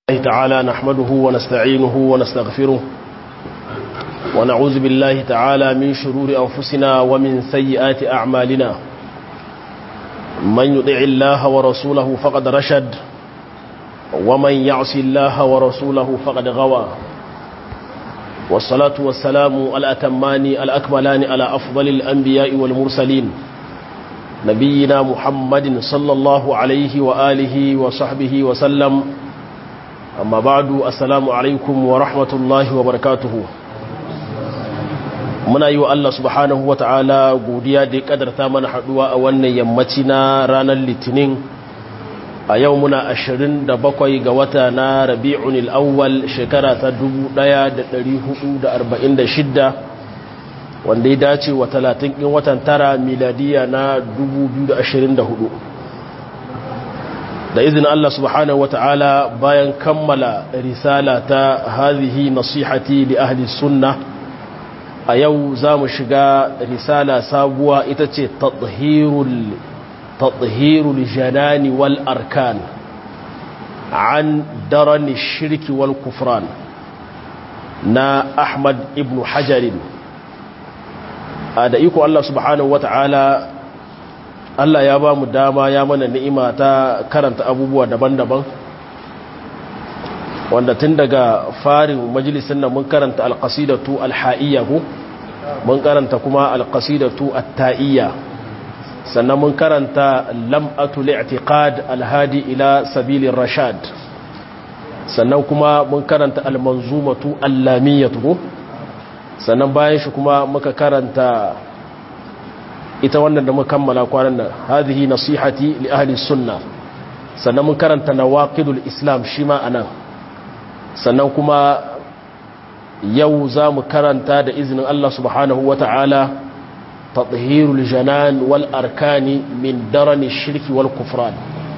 الله تعالى نحمده ونستعينه ونستغفره ونعوذ بالله تعالى من شرور أنفسنا ومن سيئات أعمالنا من يطع الله ورسوله فقد رشد ومن يعص الله ورسوله فقد غوى والصلاة والسلام الأتمان الأكملان على أفضل الأنبياء والمرسلين نبينا محمد صلى الله عليه وآله وصحبه وسلم amma ba'du assalamu alaikum wa rahmatullahi wa barakatuhu. Muna yi wa Allah subhanahu wa ta'ala godiya da ya kadarta mana haduwa a wannan yammaci na ranar litinin a yau muna 27 ga wata na rabi'un al'awwal shekara ta 1446 wanda ya dace wa 30 ɗin watan tara miladiya na 2024. da izinin Allah subhanahu wa ta'ala bayan kammala risala ta hazihi nasihati li ahli sunna a yau za mu shiga risala sabuwa ita ce tathhirul janani wal arkan an darani shirki wal kufran na Ahmad ibn Hajarin da iko Allah subhanahu wa ta'ala Allah ya ba mu dama ya mana ni'ima ta karanta abubuwa daban-daban wanda tun daga farin majalisin nan mun karanta alqasidatu alha'iyya mun karanta kuma alqasidatu atta'iyya sannan mun karanta lam'atu li'tiqad alhadi ila sabilir rashad sannan kuma mun karanta almanzumatu allamiyatu sannan bayan shi kuma muka karanta ita wannan da muka kammala kwanan nan hadhihi nasihati li ahli sunna sannan mun karanta nawaqidul islam shi ma anan sannan kuma yau zamu karanta da izinin Allah subhanahu wata'ala tathhirul janan wal arkani min darani shirki wal kufran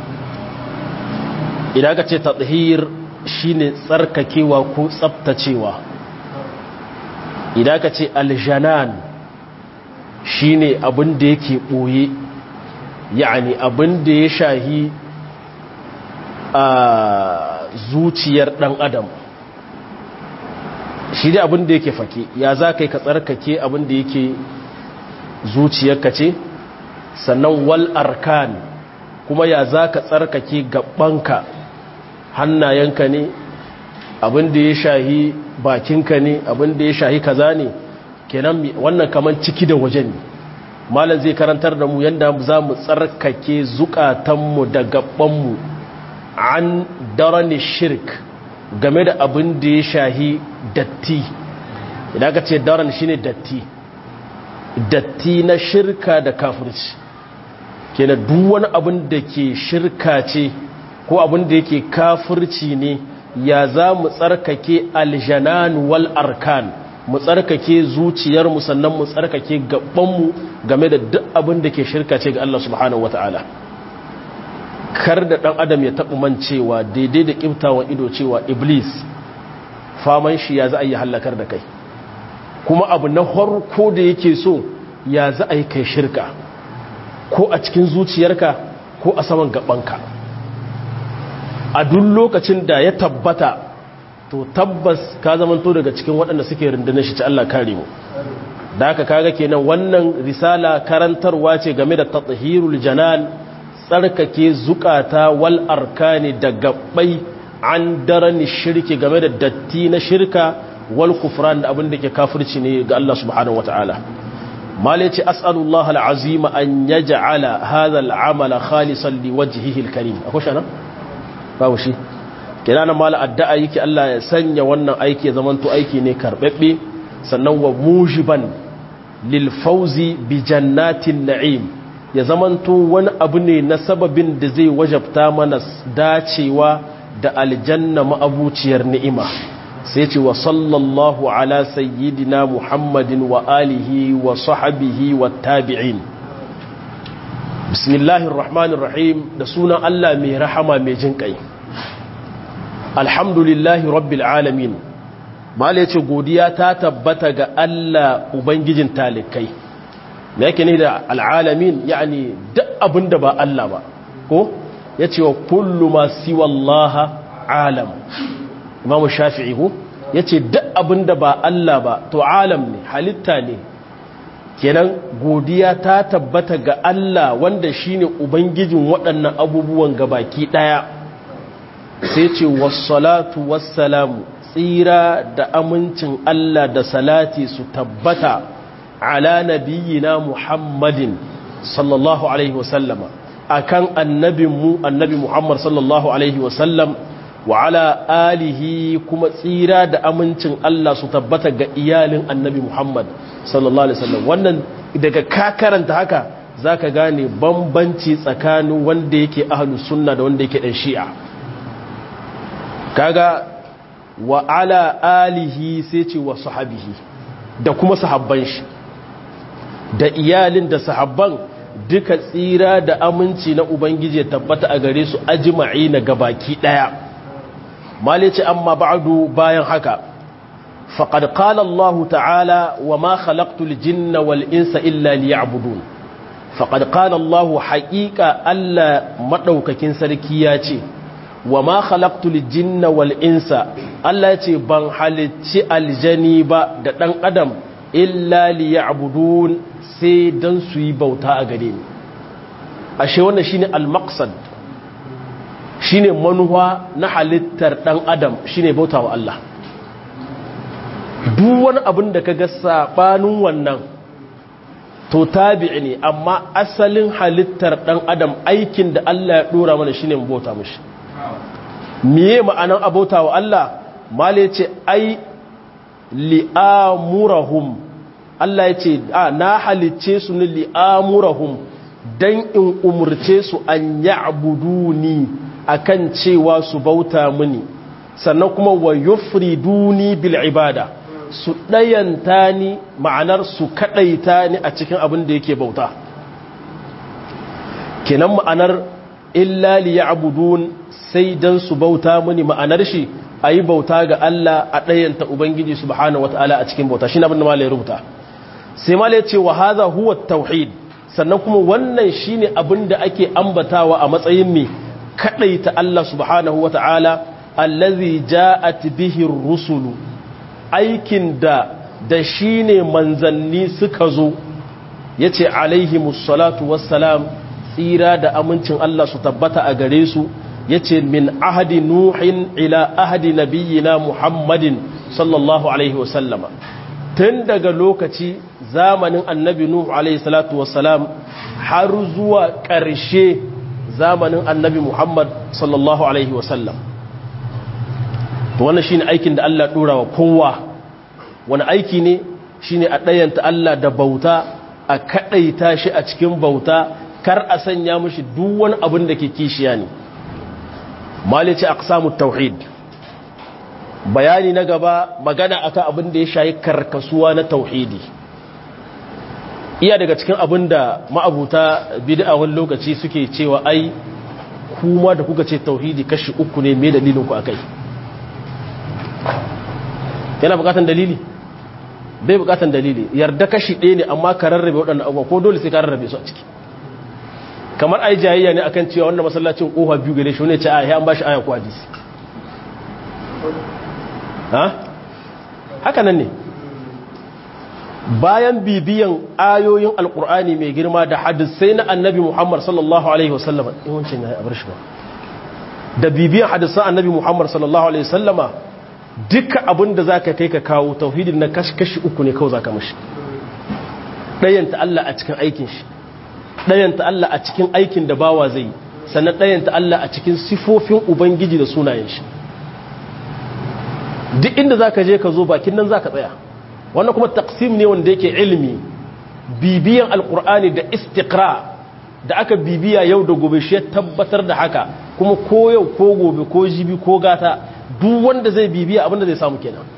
idan ka ce tathhir shine tsarkakewa ko tsaftacewa idan ka ce aljanan shi ne abin da yake ɓoye yani abin da ya shahi a zuciyar ɗan adam shi ne abin da yake fake ya za ka yi ka tsarkake abin da yake zuciyarka ce sannan wal arkan kuma ya za ka tsarkake gabanka hannayenka ne abin da ya shahi bakinka ne abin da ya shahi kaza ne kenan wannan kaman ciki da waje ne malam zai karantar da mu yanda za mu tsarkake zukatanmu da gabanmu an darani shirk game da abin da ya shahi datti idan ka ce daran shine datti na shirka da kafirci kenan duk wani abin da ke shirka ce ko abin da yake kafirci ne ya za mu tsarkake aljanan wal arkan mu tsarkake zuciyarmu sannan mu tsarkake gabanmu game da duk abin da ke shirka ce ga Allah subhanahu wata'ala kar da dan adam ya taɓa mancewa daidai da kiftawan ido cewa iblis faman shi ya za a yi halakar da kai kuma abu na farko da yake so ya za a yi kai shirka ko a cikin zuciyarka ko a saman gabanka a duk lokacin da ya tabbata to tabbas ka zamanto daga cikin waɗanda suke rundunar shi ta Allah kare mu da haka kaga kenan wannan risala karantarwa ce game da tathhirul janan tsarkake zukata wal arkani da gabbai an darani shirki game da datti na shirka wal kufran da abin da ke kafirci ne ga Allah subhanahu wataala malai ce as'alullah alazim an yaj'ala hadha al'amala khalisan liwajhihi alkarim akwai shana babu shi kenan mala addu'a yake Allah ya sanya wannan aiki zamanto aiki ne karbabbe sannan wa mujiban lil fawzi bi jannatin na'im ya zamanto wani abu ne na sababin da zai wajabta mana dacewa da aljanna ma'abuciyar ni'ima sai ce wa sallallahu ala sayyidina muhammadin wa alihi wa sahbihi wat tabi'in bismillahir rahmanir rahim da sunan Allah mai rahama mai jinkai alhamdulillahi rabbil alamin mala yace godiya ta tabbata ga Allah ubangijin talikai me yake ne da alalamin yani duk abinda ba Allah ba ko yace wa kullu ma siwa Allah alam. Imam Shafi'i ko yace duk abinda ba Allah ba to alam ne, halitta ne. Kenan godiya ta tabbata ga Allah wanda shine ubangijin waɗannan abubuwan gabaki daya. Sai ce wassalatu wassalamu, tsira da amincin Allah da salati su tabbata ala nabiyyina Muhammadin sallallahu alaihi wasallama, akan annabinmu annabi Muhammad sallallahu alaihi wasallam, wa ala alihi, kuma tsira da amincin Allah su tabbata ga iyalin annabi Muhammad sallallahu alaihi wasallam. Wannan daga ka karanta haka zaka gane bambanci tsakanin wanda yake ahlus sunna da wanda yake dan shi'a. Kaga wa ala alihi sai ce wa sahabihi, da kuma sahabban shi da iyalin da sahabban duka tsira da aminci na ubangiji ya tabbata a gare su ajma'i na gabaki daya. Malice amma ba'du, bayan haka faqad qala Allah ta'ala wa ma khalaqtul jinna wal insa illa liya'budun. Faqad qala Allah haqiqa Allah madaukakin sarki ya ce wa ma khalaqtul jinna wal insa, Allah ya ce ban halicci aljani ba da dan adam illa liya'budun, sai dan su yi bauta a gare ni. Ashe wannan shine al-maqsad, shine manuwa na halittar dan adam, shine bauta wa Allah. Duk wani abin da kaga sabanin wannan to tabi'i ne, amma asalin halittar dan adam aikin da Allah ya dora mana shine mu bauta mishi. Miye ma'anan abauta wa Allah? Mala ce ai li'amurahum, Allah ya ce na halicce su ne li'amurahum dan in umurce su an ya'buduni, akan cewa su bauta mini, sannan kuma wa yufriduni bil ibada, su dayanta ni, ma'anar su kadaita ni a cikin abin da yake bauta. Kenan ma'anar illa liya'budun, sai dan su bauta mini, ma'anar shi ayi bauta ga Allah, a dayanta ubangiji subhanahu wataala a cikin bauta. Shine abin da malai rubuta. Sai malai ce wa hadha huwa at-tauhid, sannan kuma wannan shine abin da ake ambatawa a matsayin me kadaita Allah subhanahu wataala, allazi ja'at bihi ar-rusulu, aikin da shine manzanni suka zo. Yace alaihimus salatu wassalam, tsira da amincin Allah su tabbata a gare su. Yace min ahadi nuhin ila ahadi nabiyyina Muhammadin sallallahu alaihi wasallama, tun daga lokaci zamanin annabi Nuhu alaihi salatu wassalam har zuwa ƙarshe zamanin annabi Muhammad sallallahu alaihi wasallam. To wannan shine aikin da Allah dora wa kowa. Wani aiki ne? Shine a ɗayanta Allah da bauta, a kadaita shi a cikin bauta, kar a sanya mishi duk wani abin da ke kishiya ne. Malice aqsamut tauhid, bayani na gaba magana akan abin da ya shayi karkasuwa na tauhidi. Iya daga cikin abin da ma'abuta bid'a wani lokaci suke cewa ai kuma da kuka ce tauhidi kashi uku ne, me dalilin ku akai? Yana bukatan dalili? Bai bukatan dalili. Yarda kashi ɗaya ne, amma ka rarrabe waɗannan abubuwa, ko dole sai ka rarrabe su a ciki. Kamar ai jayayya ne akan cewa wannan masallacin kofa biyu gare shi, wani ce ai an bashi aya ko hadisi. Haka nan ne. Bayan bibiyan ayoyin alkur'ani mai girma da hadisai na annabi Muhammad sallallahu alaihi wasallama, yawancin ya bar shi ba, da bibiyan hadisan annabi Muhammad sallallahu alaihi wasallama, duka abin da zaka kai ka kawo tauhidin na kashi uku ne kawai zaka mishi. Ɗayanta Allah a cikin aikin shi, ɗayanta Allah a cikin aikin da bawa zai, sannan ɗayanta Allah a cikin sifofin ubangiji da sunayen shi. Duk inda zaka je ka zo bakin nan zaka tsaya. Wannan kuma taqsim ne wanda yake ilimi, bibiyan alqur'ani da istiqra da aka bibiya yau da gobe shi ya tabbatar da haka, kuma ko yau ko gobe ko jibi ko gata duk wanda zai bibiya abinda zai samu kenan.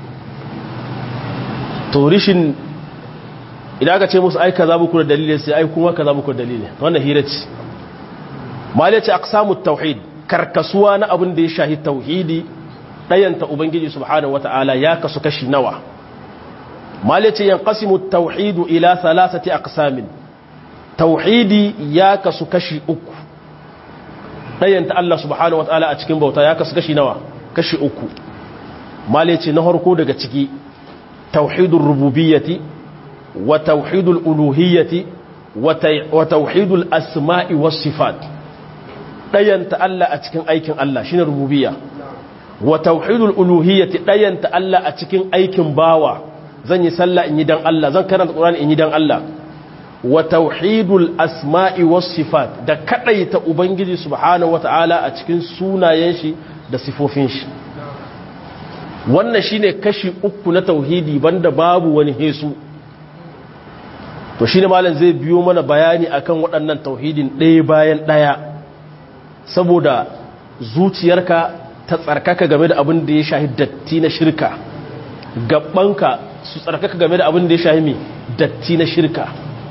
To rishin idan aka ce musu ai kaza muku da dalili, sai ai kuma kaza muku da dalili, wannan hira ce. Malice aqsamut tauhid, karkasuwa na abin da ya shahi tauhidi, dayanta ubangiji subhanahu wataala ya kasu kashi nawa. Malice yanqasimu at-tauhid ila thalathati aqsamin, tauhidi ya kasu kashi uku. ɗayanta Allah subhanahu wataala a cikin bauta ya kasu kashi nawa kashi uku mala yace na harko daga ciki tauhidur rububiyyati wa tauhidul uluhiyyati wa tauhidul asma'i was sifat ɗayanta Allah a cikin aikin Allah shine rububiyya wa tauhidul uluhiyyati ɗayanta Allah a cikin aikin bawa zan yi sallah in yi dan Allah zan karanta Qur'ani in yi dan Allah wa tauhidul asma'i was sifat da kadaita ubangiji subhanahu wataala a cikin sunayen shi da sifofin shi wannan shine kashi uku na tauhidi banda babu wani hesu to shine malam zai biyo mana bayani akan waɗannan tauhidin ɗaya bayan ɗaya saboda zuciyarka ta tsarkaka game da abin da ya shahi datti na shirka gabanka su tsarkaka game da abin da ya shahi datti na shirka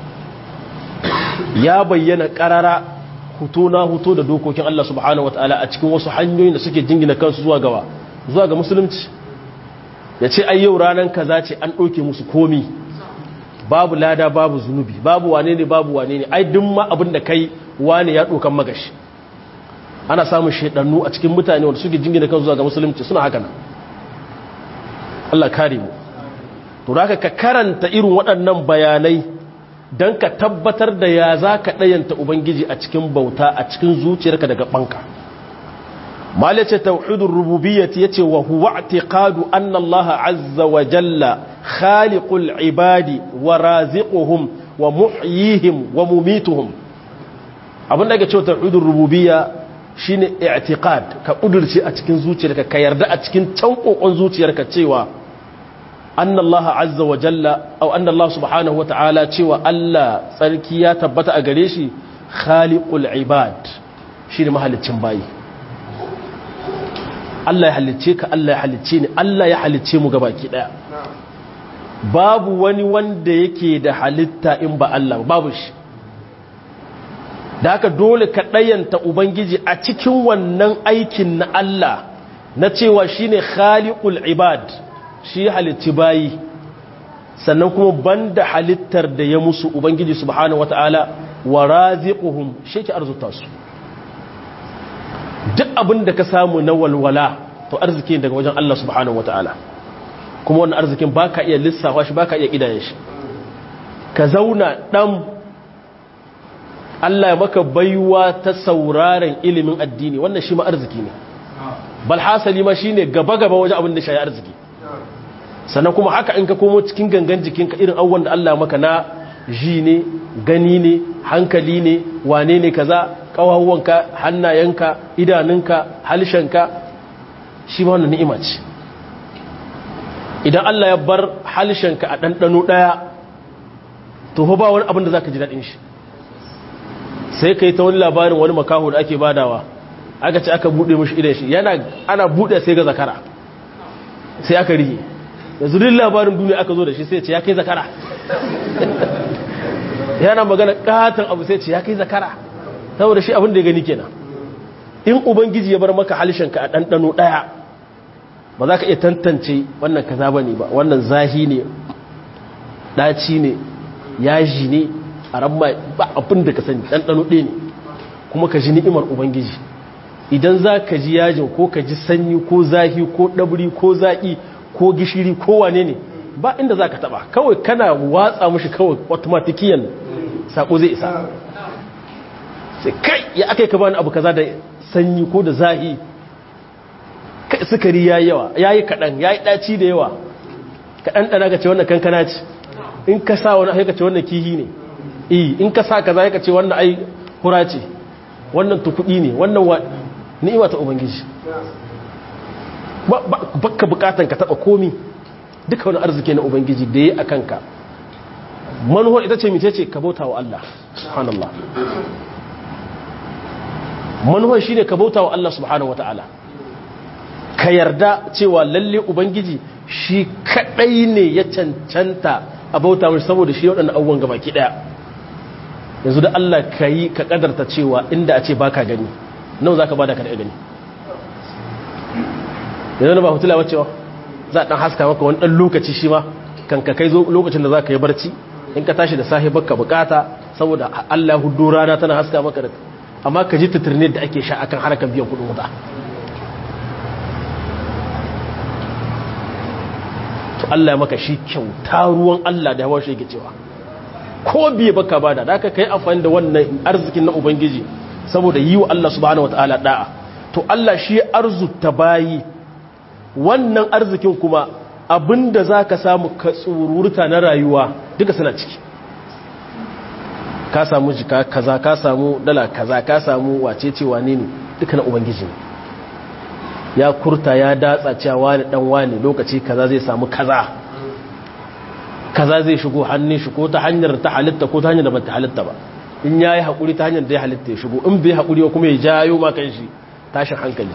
ya bayyana karara huto na huto da dokokin Allah subhanahu wataala a cikin wasu hanyoyin da suke jingina kansu zuwa ga musulunci ya ce ai yau ranar kaza ce an ɗauke musu komi babu lada babu zunubi babu wane ne ai duk ma abin da kai wane ya ɗaukan magashi ana samun shaidannu a cikin mutane wanda suke jingina kansu zuwa ga musulunci suna haka nan Allah kare mu to da ka karanta irin waɗannan bayanai don ka tabbatar da ya za ka ɗayanta Ubangiji a cikin bauta a cikin zuciyarka daga ɓanka. Mala ce tauhidun rububiyyati ya ce wa huwa atiqadu anna Allah azza wa jalla khaliqul ibadi wa raziquhum wa muhyihim wa mumituhum. Abin da ake cewa tauhidun rububiyya shine i'tiqad ka kudurci a cikin zuciyarka ka yarda a cikin can kokon zuciyarka cewa anna Allah azza wa jalla aw anna Allah subhanahu wa ta'ala cewa Allah tsarki ya tabbata a gare shi khaliqul ibad shine mahalicin bayi Allah ya halicce ka Allah ya halicce ni Allah ya halicce mu gabaki daya babu wani wanda yake da halitta in ba Allah babu shi da haka dole ka dayanta ubangiji a cikin wannan aikin na Allah na cewa shine khaliqul ibad shi halitti bayi sannan kuma banda halittar da ya musu ubangiji subhanahu wataala wa raziquhum shi ke arzuta su duk abin da ka samu na walwala to arziki daga wajen Allah subhanahu wataala kuma wannan arzikin baka iya lissafa shi baka iya kidaye shi ka zauna dan Allah ya maka baiwa ta sauraren ilimin addini wannan shi ma arziki ne bal hasali ma shine gaba wajen abin da shi arziki sannan kuma haka in ka komo cikin gangan jikinka irin abubuwan da Allah maka na ji ne gani ne hankali ne wane ne kaza kawawanka hannayenka idanunka halshenka shi ma wannan ni'ima ce idan Allah ya bar halshenka a ɗanɗano ɗaya to ba wani abin da za ka ji daɗin shi sai ka yi ta wani labarin wani makaho da ake badawa aka ce aka buɗe mashi idan shi ana buɗe sai ga zakara sai aka rihe yanzu duk labarin duniya aka zo da shi sai ce ya kai zakara yana magana katon abu sai ce ya kai zakara saboda shi abin da ya gani kenan in ubangiji ya bar maka halishanka a ɗanɗano ɗaya ba za ka iya tantance wannan kaza ba ne ba wannan zahi ne ɗaci ne yaji ne a ramma ba abin da ka sani ɗanɗano ɗaya ne kuma ka ji ni'imar ubangiji idan za ka ji yajin ko ka ji sanyi ko zahi ko ɗabri ko zaƙi ko gishiri ko wane ne ba inda za ka taba kawai kana watsa mashi kawai automatikiyan sako zai isa sai kai ya aka yi ka bani abu kaza da sanyi ko da zahi sukari ya yi yawa ya yi kaɗan ya yi ɗaci da yawa kaɗan ɗana ka ce wannan kankana ce in ka sa wani aika ce wannan kihi ne in ka sa kaza ya ka ce wannan ai hura ce wannan tukuɗi ne wannan ni'ima ta ubangiji baka bukatan ka taba komi duka wani arziki na ubangiji da ya akan ka manuwar ita ce mice ce ka bauta wa Allah subhanallah manuwar shine ka bauta wa Allah subhanahu wataala ka yarda cewa lalle ubangiji shi kadai ne ya cancanta a bauta mashi saboda shi waɗannan abubuwan gabaki daya yanzu da Allah kai ka kadarta cewa inda a ce baka gani nawa zaka bada ka da gani yanzu ba hutula wacewa za a ɗan haska maka wani ɗan lokaci shi ma kan ka kai zo lokacin da za ka yi barci in ka tashi da sahi baka bukata saboda Allah hudu rana tana haska maka amma ka ji titirne da ake sha akan harkar biyan kudin wuta. to Allah ya maka shi kyauta ruwan Allah da hawa shi yake cewa ko biye baka bada da aka kai amfani da wannan arzikin na ubangiji saboda yi wa Allah subhanahu wataala da'a. to Allah shi arzuta bayi wannan arzikin kuma abinda zaka samu ka tsururta na rayuwa duka suna ciki. ka samu jika kaza, ka samu dala kaza, ka samu wacece wane ne duka na ubangiji ne. ya kurta ya datsa cewa wani dan wani lokaci kaza zai samu kaza zai shigo hannun shi ko ta hanyar ta halitta ko ta hanyar da ba ta halitta ba. in yayi hakuri ta hanyar da ya halitta ya shigo, in bai hakuri kuma ya jayo ma kan shi tashin hankali.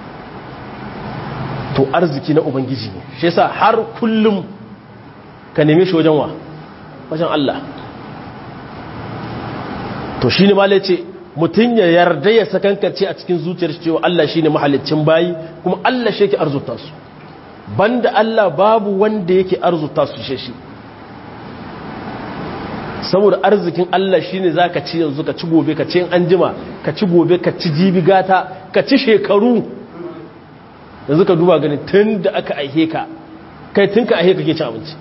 to arziki na ubangiji ne, shi yasa har kullum ka neme shi wajen wajen Allah. to shine malai ce mutun ya yarda ya sakankace a cikin zuciyar shi cewa Allah shine mahaliccin bayi kuma Allah shi yake arzuta su, banda Allah babu wanda yake arzuta su shi. saboda arzikin Allah shine zaka ci yanzu ka ci gobe ka ci in anjima ka ci gobe ka ci jibi gata ka ci shekaru. yanzu ka duba gani tun da aka aihe ka kai tun ka aihe ka ke ci abinci,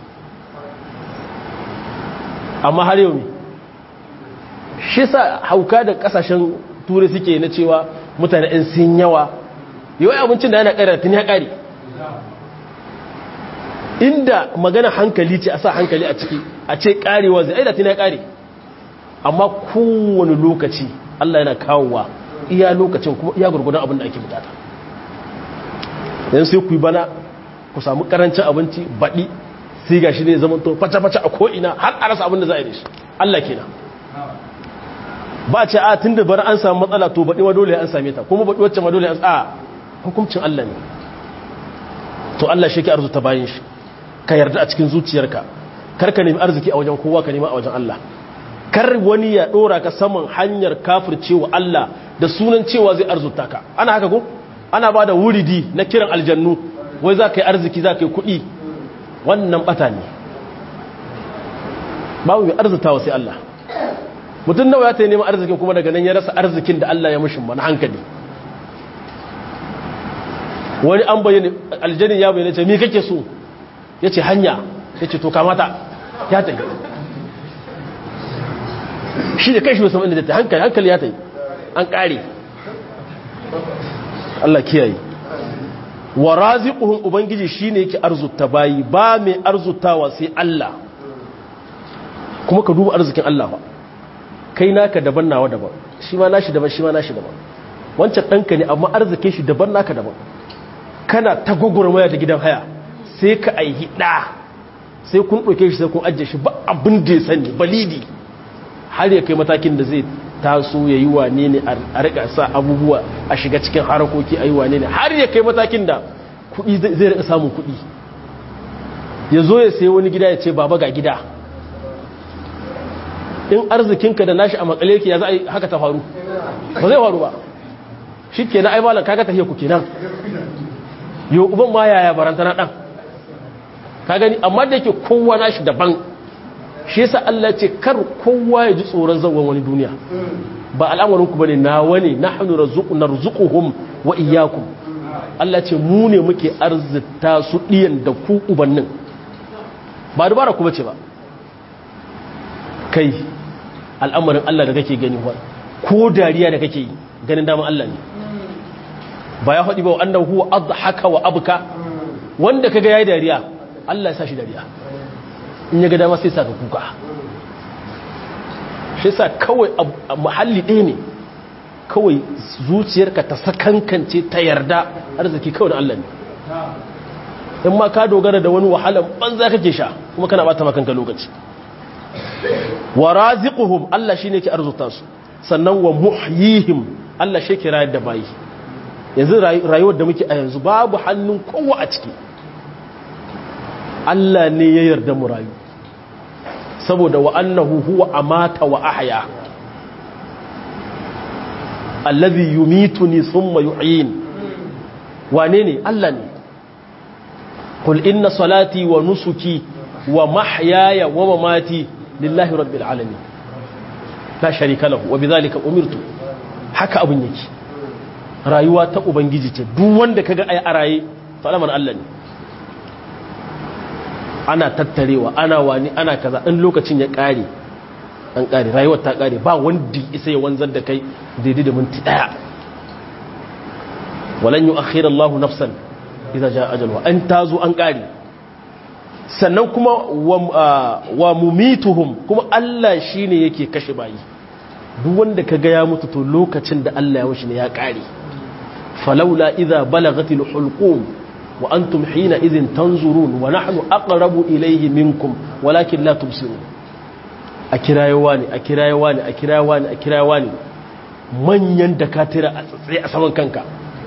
amma har yau ne shi sa hauka da kasashen turai suke na cewa mutane in sun yawa yawai abincin da yana ƙara tun ya ƙari. inda magana hankali ce a sa hankali a ciki a ce ƙarewa zai aida tun ya ƙari, amma kowane lokaci Allah yana kawowa iya lokacin kuma iya gurgudan abin da ake bukata. yanzu sai ku yi bana ku samu karancin abinci baɗi sai ga shi ne zaman to faca-faca a ko'ina har a rasa abin da za a yi da shi. Allah kenan ba ce a tun da bari an samu matsala to baɗi ma dole an same ta kuma baɗi wacce ma dole an a hukuncin Allah ne. to Allah shi ke arzuta bayan shi, ka yarda a cikin zuciyarka, kar ka nemi arziki a wajen kowa, ka nema a wajen Allah. kar wani ya ɗora ka saman hanyar kafircewa Allah da sunan cewa zai arzuta ka. ana haka ko ana ba da wuridi na kiran aljannu wai za ka yi arziki, za ka yi kuɗi, wannan ɓata ne. babu mai arzutawa sai Allah. mutum nawa ya ta yi neman arzikin kuma daga nan ya rasa arzikin da Allah ya mushin mana hankali. wani an bayyana aljanin ya bayyana ce mi kake so, ya ce hanya, ya ce to kamata ya ta yi shi da kai shi wasu inda ta hankali ya ta yi an ƙare. Allah kiyaye. wa raziquhum ubangiji shine yake arzuta bayi, ba mai arzutawa sai Allah. kuma ka duba arzikin Allah ba, kai naka daban nawa daban, shi ma nashi daban, shi ma nashi daban. wancan ɗanka ne amma arzikin shi daban naka daban. kana ta gwagwarmaya da gidan haya sai ka aihi ɗa, sai kun ɗauke shi sai kun ajiye shi ba abin da ya sani balidi, har ya kai matakin da zai taso ya yi wane ne a rika sa abubuwa a shiga cikin harakoki a yi wane ne, har ya kai matakin da kuɗi zai rika samun kuɗi, ya zo ya sai wani gida ya ce baba ga gida. in arzikinka da nashi a makale yake ya za a yi haka ta faru, ba zai faru ba. shi ke na aimalan kaga ta ku kenan yau uban ma yaya baranta na ɗan ka gani, amma da yake kowa nashi daban. shi yasa Allah ce kar kowa ya ji tsoron zawon wani duniya, ba al'amarin ku bane na wani nahnu narzuquhum wa iyyakum. Allah ce mu ne muke arzita su diyan da ku ubannin, ba dubara ku bace ba. kai al'amarin Allah da kake gani ko dariya da kake yi ganin daman Allah ne. ba ya faɗi ba annahu huwa adhaka wa abka, wanda kaga yayi dariya Allah ya sa shi dariya, in ya ga dama sai sa ka kuka. shi sa kawai a mahalli ɗaya ne kawai zuciyarka ta sakankance ta yarda arziki kawai da Allah ne. in ma ka dogara da wani wahalan banza kake sha kuma kana bata makanka lokaci. wa raziquhum Allah shine yake arzuta su, sannan wa muhyihim Allah shi yake rayar da bayi. yanzu rayuwar da muke a yanzu babu hannun kowa a ciki, Allah ne ya yarda mu rayu, saboda wa annahu huwa amata wa ahya allazi yumituni thumma yuhyin. wane ne? Allah ne. qul inna salati wa nusuki wa mahyaya wa mamati lillahi rabbil alamin la sharika lahu wa bidhalika umirtu. haka abin yake rayuwa ta ubangiji ce duk wanda kaga ai a raye salaman Allah ne ana tattarewa ana wani ana kaza in lokacin ya kare an kare rayuwar ta kare ba wanda isa ya wanzar da kai daidai da minti daya walan yu'akhir Allahu nafsan idza jaa ajalha an tazo an kare sannan kuma wa mumituhum kuma Allah shine yake kashe bayi duk wanda kaga ya mutu to lokacin da Allah ya wuce ne ya kare falawla idza balagatil hulqum wa antum hina idhin tanzurun wa nahnu aqrabu ilayhi minkum walakin la tubsirun akirayewa ne manyan dakatira a tsaye a saman kanka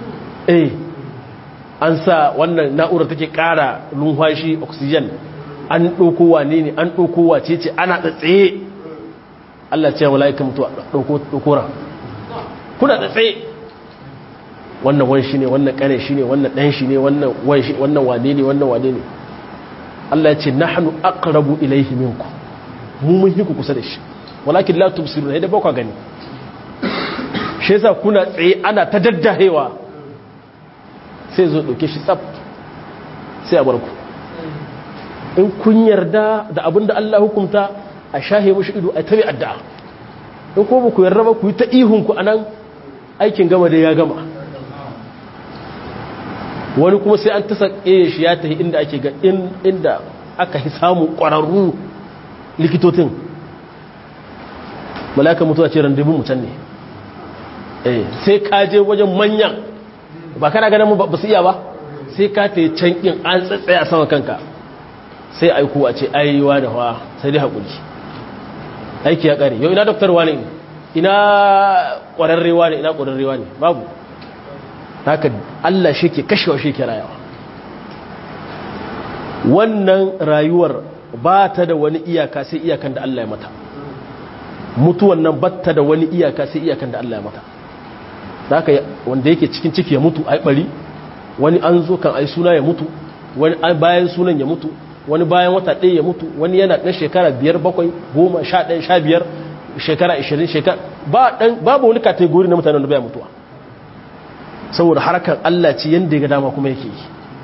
an sa wannan na'urar take kara numfashi oxygen an ɗauko wane ne an ɗauko wace ce ana tsaye Allah ce mala'ika mutu a ɗaukora kuna tsaye wannan wani shi ne wannan ƙane shi ne wannan ɗan shi ne wannan wane ne wannan wane ne Allah ya ce nahnu aqrabu ilayhi minkum mu mun hiku kusa da shi walakin la tubsiruna idan ba ku gani shi yasa kuna tsaye ana ta daddahewa sai zo dauke shi tsaf sai a bar ku in kun yarda da abinda Allah hukunta a shahe mushi ido a tabi addu'a in ko ba ku yarda ba ku yi ta ihun ku anan aikin gama da ya gama wani kuma sai an ta sake shi ya tafi inda ake ga inda aka samu ƙwararru likitotin malaka mutuwa ce randevun mutan ne sai ka je wajen manyan ba kana ganin ba su iya ba sai ka ta yi cankin an tsatsaya a sama kanka sai aiku a ce ayyuwa da hawa sai dai haƙuri aiki ya ƙare yau ina doktorwa ne ina ƙwararrewa ne babu haka Allah shi ke kashewa shi ke rayawa wannan rayuwar ba ta da wani iyaka sai iyakan da Allah ya mata mutuwan nan batta da wani iyaka sai iyakan da Allah ya mata da haka wanda yake cikin ciki ya mutu ai bari wani an zo kan ai suna ya mutu wani bayan sunan ya mutu wani bayan wata ɗaya ya mutu wani yana ɗan shekara 5 7 10 11 15 shekara 20 shekara babu wani kategori na mutanen da baya mutuwa saboda harkar Allah ce yanda ya ga dama kuma yake yi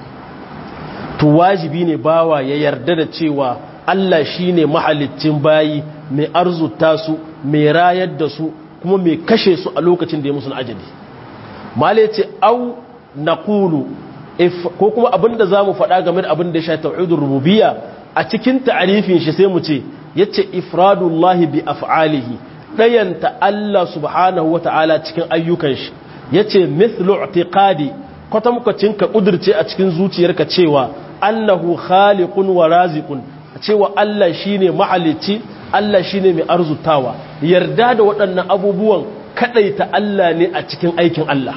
to wajibi ne bawa ya yarda da cewa Allah shine mahalicin bayi mai arzuta su mai rayar da su kuma mai kashe su a lokacin da ya musu ajali mala yace au naqulu ko kuma abinda zamu faɗa game da abin da ya shafi tauhidur rububiyya a cikin ta'arifin shi sai mu ce yace ifradullahi bi af'alihi dayanta Allah subhanahu wataala cikin ayyukan shi yace mithlu i'tiqadi kwatamkwacin ka kudirce a cikin zuciyarka cewa annahu khaliqun wa raziqun cewa Allah shine mahalicci Allah shine mai arzutawa yarda da waɗannan abubuwan kadaita Allah ne a cikin aikin Allah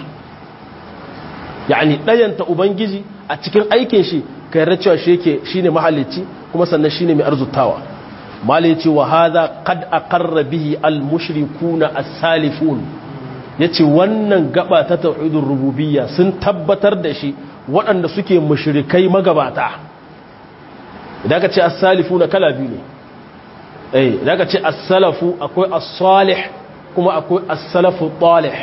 yani dayanta ubangiji a cikin aikin shi ka yarda cewa shine mahalicci kuma sannan shine mai arzutawa malici wa hadha qad aqarra bihi al-mushrikuna as-salifun yace wannan gaba ta tauhidur rububiyya sun tabbatar da shi waɗanda suke mushrikai magabata idan ka ce as-salifuna kala biyu ne idan ka ce as-salafu akwai as-salih kuma akwai as-salafu talih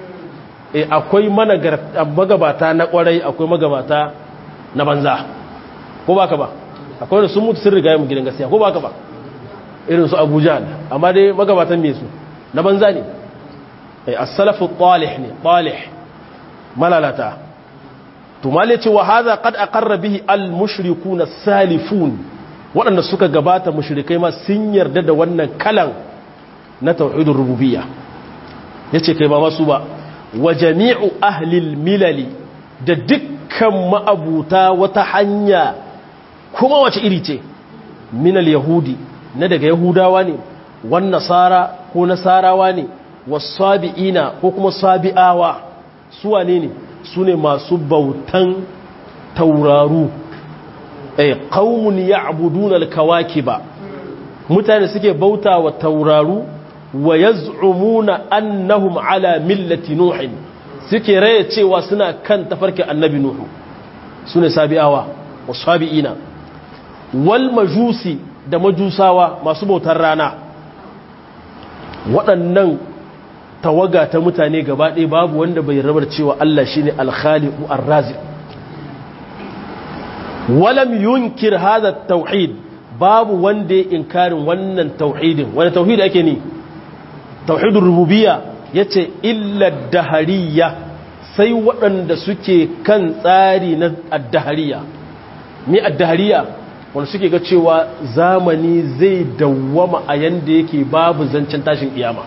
akwai magabata na kwarai akwai magabata na banza ko baka ba akwai wanda sun mutu sun riga mu gidan gaskiya ko baka ba irin su Abuja amma dai magabatan me su na banza ne as-salafu talih ne talih malalata to mallai ce wa hadha qad aqarra bihi al-mushrikuna as-salifun waɗanda suka gabata mushrikai ma sun yarda da wannan kalan na tauhidur rububiyya yace kai ba masu ba wa jami'u ahli al-milali da dukkan ma'abuta wata hanya kuma wace iri ce min al-yahudi na daga yahudawa ne wan nasara ko nasarawa ne was-sabiina ko kuma sabi'awa su wane ne su ne masu bautan tauraru qaumun ya'buduna al-kawakiba mutane suke bauta wa tauraru wa yaz'umuna annahum ala millati nuh suke raye cewa suna kan tafarkin annabi nuhu sune sabi'awa wasabi'ina wal majusi da majusawa masu bautar rana waɗannan tawaga ta mutane gaba ɗaya babu wanda bai rabar cewa Allah shine al-khaliqu ar-raziq walam yunkir hadha at-tauhid babu wanda ya inkarin wannan tauhidin wani tauhid ake ni tauhidur rububiyya yace illa ad-dahariyya sai waɗanda suke kan tsari na ad-dahariyya ni ad-dahariyya wanda suke ga cewa zamani zai dawwama a yanda yake babu zancen tashin kiyama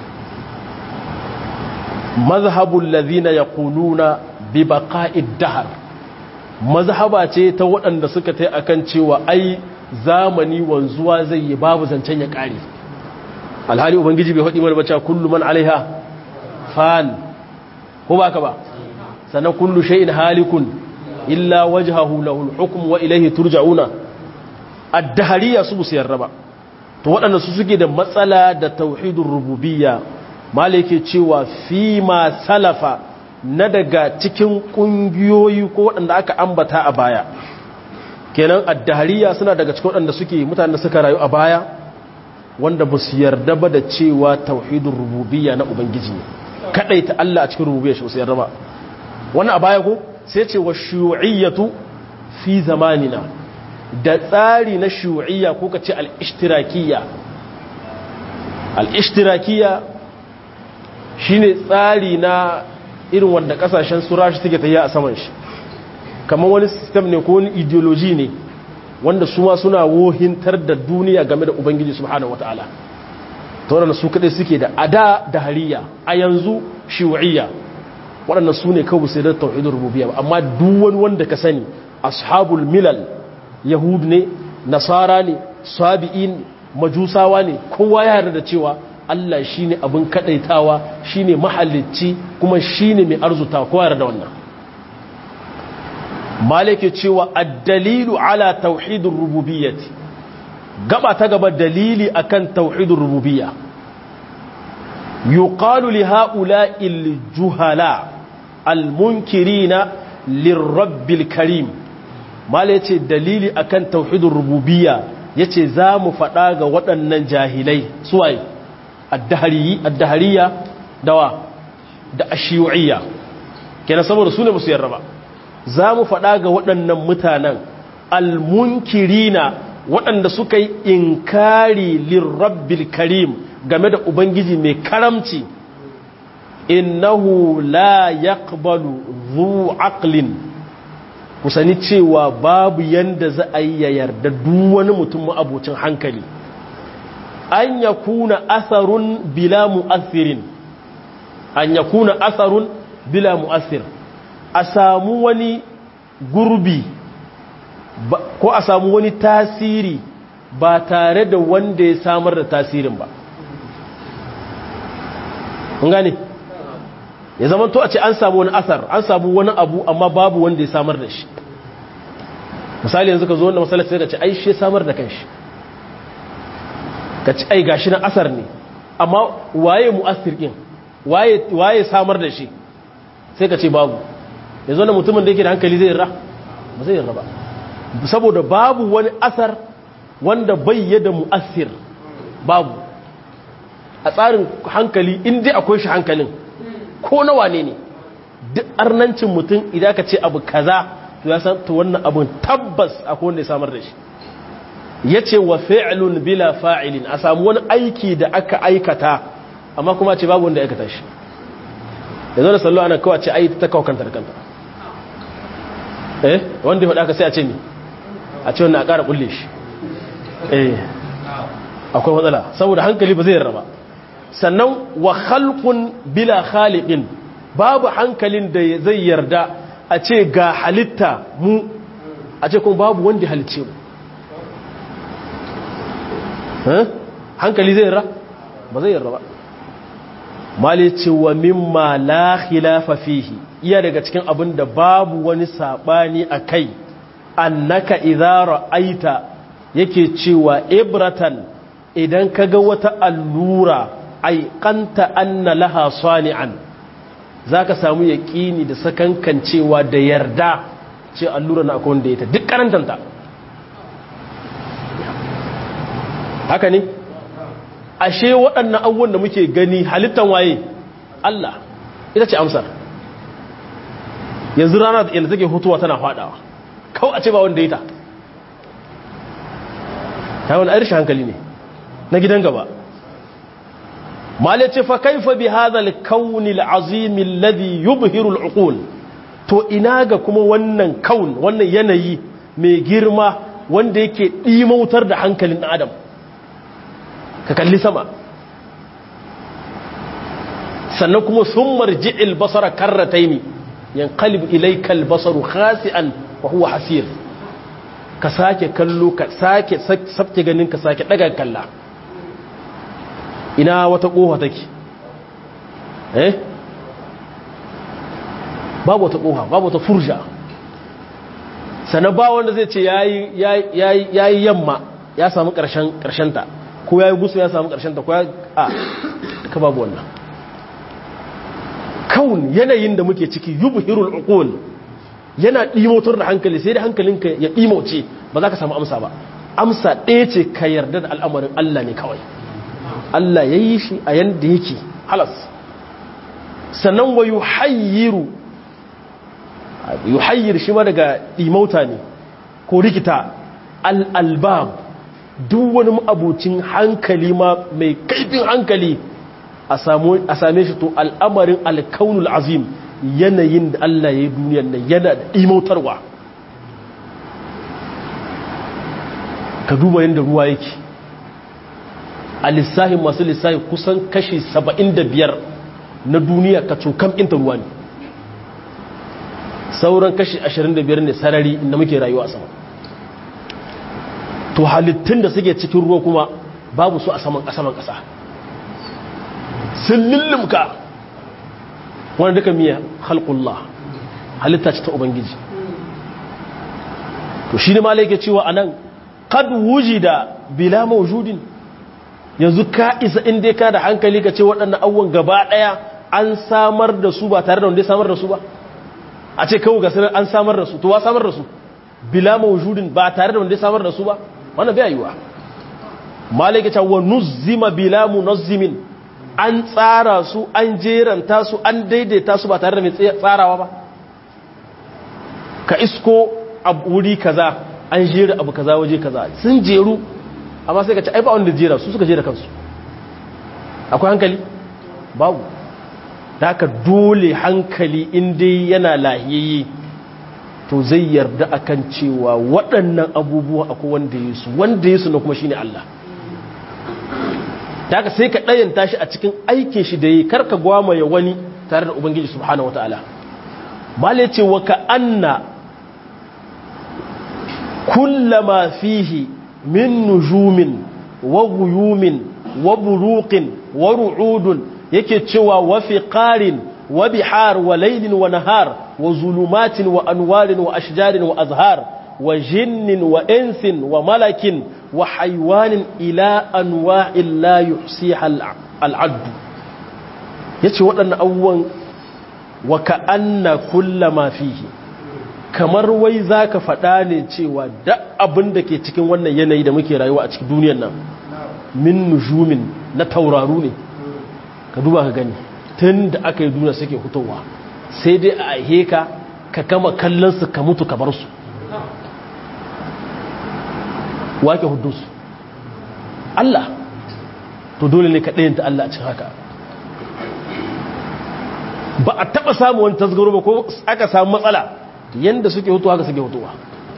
mazhabul ladhina yaquluna bi baqa'id dahr mazhaba ce ta waɗanda suka tai akan cewa ai zamani wanzuwa zai yi babu zancen ya kare alhali ubangiji bai faɗi mana ba cewa kullu man alaiha fan ko ba ka ba sanan kullu shay'in halikun illa wajhahu lahul hukm wa ilayhi turja'una ad-dahriyya su yarda ba to waɗanda su suke da matsala da tauhidur rububiyya malike cewa fi ma salafa na daga cikin kungiyoyi ko waɗanda aka ambata a baya kenan ad-dahriyya suna daga cikin waɗanda suke mutanen da suka rayu a baya wanda ba su yarda ba da cewa tauhidur rububiyya na ubangiji ne kadaita Allah a cikin rububiyya shi su yarda ba wannan a baya ko sai ce wa shu'iyyatu fi zamanina da tsari na shu'iyya ko kace al-ishtirakiyya al-ishtirakiyya shine tsari na irin wanda kasashen surashi suke tafiya a saman shi kamar wani system ne ko wani ideology ne wanda su ma suna wohintar da duniya game da ubangiji subhanahu wataala to wannan su kadai suke da ada da hariya a yanzu shu'iyya waɗannan su ne kawai sai da tauhidur rububiyya amma duk wani wanda ka sani ashabul milal yahud ne nasara ne sabi'in majusawa ne kowa ya yarda da cewa Allah shine abin kadaitawa shine mahalicci kuma shine mai arzuta kowa ya yarda wannan malike cewa ad-dalilu ala tauhidur rububiyyati gaba ta gaba dalili akan tauhidur rububiyya yuqalu li ha'ula'il juhala al-munkirina lirabbil karim mala yace dalili akan tauhidur rububiyya yace zamu fada ga waɗannan jahilai suwaye ad-dahariyya dawa da ashiyu'iyya kenan saboda su ne musu yarda ba zamu fada ga waɗannan mutanen al-munkirina waɗanda suka yi inkari lirabbil karim game da ubangiji mai karamci innahu la yaqbalu dhu aqlin kusani cewa babu yanda za a yi ya yarda duk wani mutum abocin hankali an yakuna asarun bila mu'athirin an yakuna asarun bila mu'athir a samu wani gurbi ko a samu wani tasiri ba tare da wanda ya samar da tasirin ba kun gane ya zama to a ce an samu wani asar an samu wani abu amma babu wanda ya samar da shi misali yanzu ka zo wanda masallaci sai ka ce ai shi samar da kanshi ka ce ai gashi na asar ne amma waye mu'assir din waye samar da shi sai ka ce babu yanzu wannan mutumin da yake da hankali zai yarda ba zai yarda ba saboda babu wani asar wanda bai yada mu'assir babu a tsarin hankali inda akwai shi hankalin ko na wane ne duk arnancin mutum idan ka ce abu kaza to ya san to wannan abun tabbas akwai wanda ya samar da shi yace wa fi'lun bila fa'ilin a samu wani aiki da aka aikata amma kuma ce babu wanda ya aikata shi yanzu da sallu ana kawai ce ai ta kawo kanta da kanta wanda ya faɗa ka sai a ce ni a ce wannan a ƙara kulle shi akwai matsala saboda hankali ba zai yarda sannan wa khalqun bila khaliqin babu hankalin da zai yarda a ce ga halitta mu a ce kuma babu wanda halice mu hankali zai yarda ba zai yarda ba malice wa mimma la khilafa fihi iya daga cikin abin da babu wani sabani akai annaka idza ra'aita yake cewa ibratan idan kaga wata allura ai qanta anna laha sani'an zaka samu yaqini da sakankancewa da yarda ce allura na akwai wanda yake duk karantanta haka ne ashe waɗannan abubuwan da muke gani halittan waye Allah ita ce amsar. Yanzu rana yadda take hutuwa tana fadawa kawai a ce ba wanda ya ta wani airishi hankali ne na gidan gaba. Malice fa kaifa bi hadha al-kawn al-azim alladhi yubhiru al-uqul, to ina ga kuma wannan kaun, wannan yanayi mai girma wanda yake dimautar da hankalin dan adam. Ka kalli sama, sannan kuma sun marji'il basara karrataini yanqalib ilayka al-basaru khasi'an wa huwa hasir. Ka sake kallo, ka sake sabke ganin, ka sake daga kalla. Ina wata kofa take? Babu wata kofa, babu wata furja. Sannan ba wanda zai ce yayi yamma ya samu karshen ta, ko yayi gusu ya samu karshen ta, ko ka babu wannan. Kaun yanayin da muke ciki yubhirul uqul, yana dimotar da hankali, sai da hankalinka ya dimoce ba za ka samu amsa ba. Amsa ɗaya ce ka yarda da al'amarin Allah ne kawai. Allah ya yi shi a yanda yake halas. Sannan wa yuhayyir shi ma daga dimauta ne ko rikita al'albab, duk wani abucin hankali ma mai kaifin hankali a same shi. To al'amarin alkaunul azim, yanayin da Allah ya yi duniyar nan yana dimautarwa. Ka duba yadda ruwa yake a lissahin masu lissahi, kusan kashi 75 na duniya ka cokan inta ruwa ne, sauran kashi 25 ne sarari inda muke rayuwa a sama. To halittun da suke cikin ruwa kuma babu su a saman ƙasa, sun lullumka. wanda duka miya khalqullah, halitta ce ta ubangiji. To shi ne ma yake cewa anan qad wujida bila mawjudin, yanzu ka isa inda ka da hankali ka ce waɗannan abubuwan gaba ɗaya an samar da su ba tare da wanda ya samar da su ba. A ce kawo ga sanar an samar da su, to wa samar da su bila mawjudin, ba tare da wanda ya samar da su ba, wannan bai yiwa. malaka ta wa nuzima bila munazzimin, an tsara su, an jeranta su, an daidaita su ba tare da mai tsarawa ba. Ka isko abu wuri kaza, an jera abu kaza waje kaza, sun jeru, amma sai ka ce ai ba wanda jera su, suka jera kansu. Akwai hankali babu. Da haka dole hankali inda yana lahiyayye, to zai yarda akan cewa waɗannan abubuwa akwai wanda ya su na kuma shine Allah. Da haka sai ka ɗayanta shi a cikin aikin shi da yi, karka gwamaya wani tare da Ubangiji subhanahu wata'ala. Mala ce wa ka'anna kullama fihi min nujumin wa guyumin wa buruqin wa ru'udun, yake cewa wa fiqarin wa bihar wa laylin wa nahar wa zulumatin wa anwarin wa ashjarin wa azhar wa jinnin wa insin wa malakin wa haywanin ila anwa'in la yuhsiha al'add. Yace waɗannan abubuwan wa ka'anna kullama fihi, kamar wai zaka faɗa ne cewa da abin da ke cikin wannan yanayi da muke rayuwa a cikin duniyar nan min nujumin, na tauraru ne. Ka duba ka gani tun da aka yi duniya suke hutowa, sai dai a aihe ka kama kallon su ka mutu ka bar su. Wake hudu su Allah, to dole ne ka ɗayanta Allah a cikin haka. Ba a taɓa samu wani tasgaro ba ko aka samu matsala, yadda suke hutuwa haka suke hutuwa.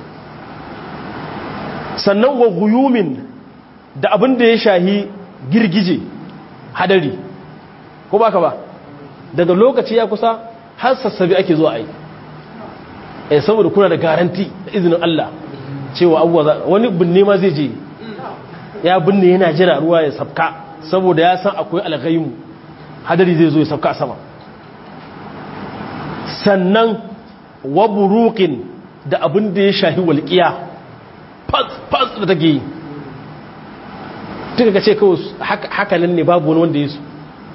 Sannan wa guyumin, da abin da ya shahi girgije, hadari, ko ba ka ba, daga lokaci ya kusa har sassabe ake zuwa ai. Saboda kuna da garanti da izinin Allah cewa abuwa wani binne ma zai je ya binne yana jira ruwa ya sabka, saboda ya san akwai alghaimu, hadari zai zo ya sabka a sama. Sannan wa buruqin, da abin da ya shahi walqiya, fas da take yi, tuka kace kawai haka nan ne, babu wani wanda ya su.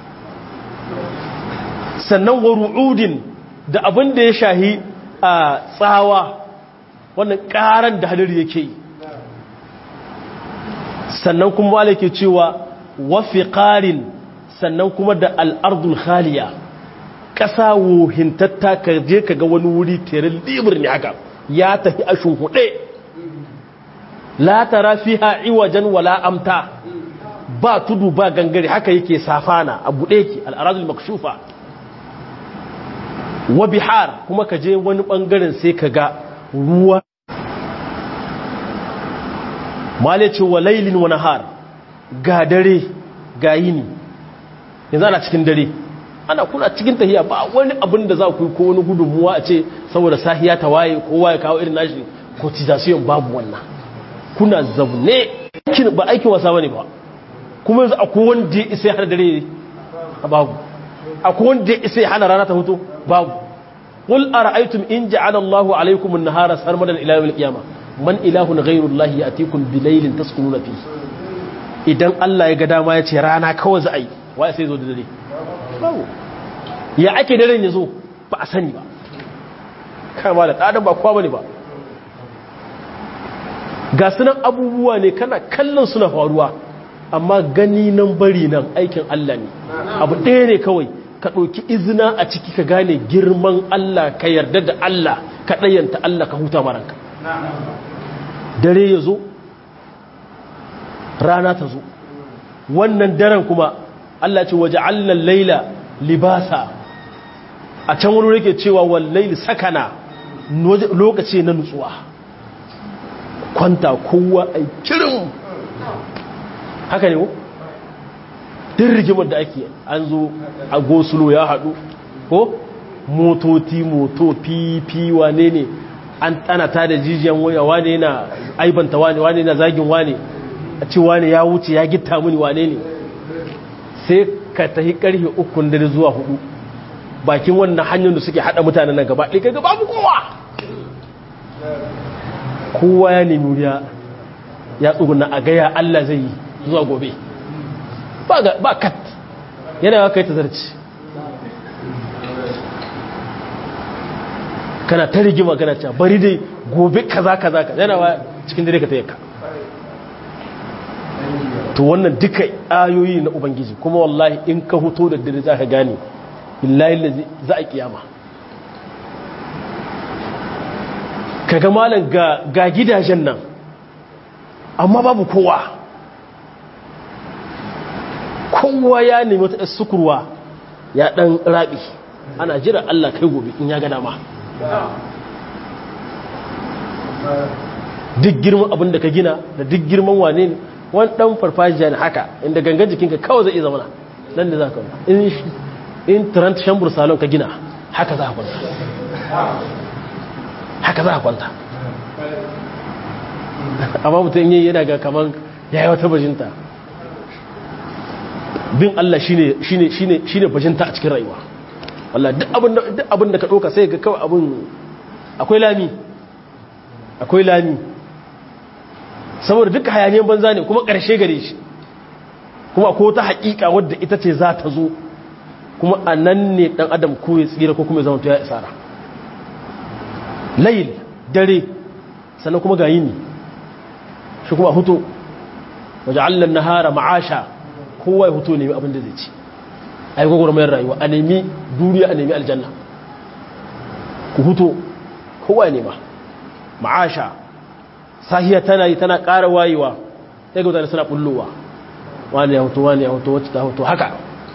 Sannan wa ru'udin, da abin da ya shahi a tsawa, wannan karan da hadari yake yi. Sannan kuma wale ke cewa wa fiqarin, sannan kuma da al'ardul khaliya ƙasa wohintatta ka je ka ga wani wuri terin libir ne haka ya tafi a shunhuɗe la tara fiha iwajen wala amta ba tudu ba gangare haka yake safana a buɗe ki al'aradul makshufa wa bihar kuma ka je wani ɓangaren sai ka ga ruwa male ce wa lailin wa nahar ga dare ga yini yanzu ana cikin dare ana kuna cikin tahiya ba wani abin da za ku yi ko wani gudunmuwa a ce saboda sahiya ta waye kowa ya kawo irin nashi cotization babu wannan kuna zaune ba aikin wasa bane ba kuma yanzu akwai wanda ya isa ya hana dare babu akwai wanda ya isa ya hana rana ta hutu babu qul ara'aytum in ja'ala Allahu alaykum an-nahara sarmadan ila yawm al-qiyamah man ilahun ghayru Allah ya'tikum bilaylin taskununa fihi idan Allah ya ga dama ya ce rana kawai za a yi wai sai zo da dare babu ya ake daren ya zo ba a sani ba kama da ɗadan ba kowa bane ba ga sunan abubuwa ne kana kallon suna faruwa amma gani nan bari nan aikin Allah ne abu ɗaya ne kawai ka ɗauki izina a ciki ka gane girman Allah ka yarda da Allah ka ɗayanta Allah ka huta maranka dare ya zo rana ta zo wannan daren kuma Allah ce waje allan laila libasa a can wani rike cewa wallaili sakana lokaci na nutsuwa kwanta kowa a kirin haka ne ko? din rigimar da ake an zo a gosulo ya haɗu ko moto fifi wane ne an tana ta da jijiyan waya wane yana aibanta wane na zagin wane a ce wane ya wuce ya gitta mini wane ne sai ka tahi karfe 3 dare zuwa 4 bakin wannan hanyar da suke hada mutanen nan gaba ɗaya babu kowa ya nemi wuriya ya tsuguna a gaya Allah zai yi zuwa gobe ba kat yana ya kai ta zarci kana ta rigima kana cewa bari dai gobe kaza yana wa cikin dare ka ta yaka to wannan duka ayoyi na ubangiji kuma wallahi in ka huto da dare za ka gane billahi za a kiyama kaga malam ga gidajen nan amma babu kowa ya nemi wata sukurwa ya dan rabi ana jira Allah kai gobe in ya ga dama duk girman abin da ka gina da duk girman wane ne wani dan farfajiya ne haka inda gangan jikinka kawai zai zama nan da za ka in trant shambur salon ka gina haka za a kwanta amma mutum yi yana ga kaman ya yi wata bajinta bin Allah shine bajinta a cikin rayuwa wallah duk abin da ka ɗauka sai ga kawai abin akwai lami saboda duka hayaniyan banza ne kuma ƙarshe gare shi kuma ko ta haƙiƙa wadda ita ce za ta zo kuma a nan ne ɗan adam ko ya tsira ko kuma ya zama ya isara layil dare sannan kuma ga yini shi kuma hutu waje allan nahara ma'asha kowa ya hutu nemi abin da zai ci a yi gwagwarmayar rayuwa a nemi duniya a nemi aljanna ku hutu kowa ya nema ma'asha sahiya tana ƙara wayewa sai ga mutane suna bullowa wani ya hutu wacce ta hutu haka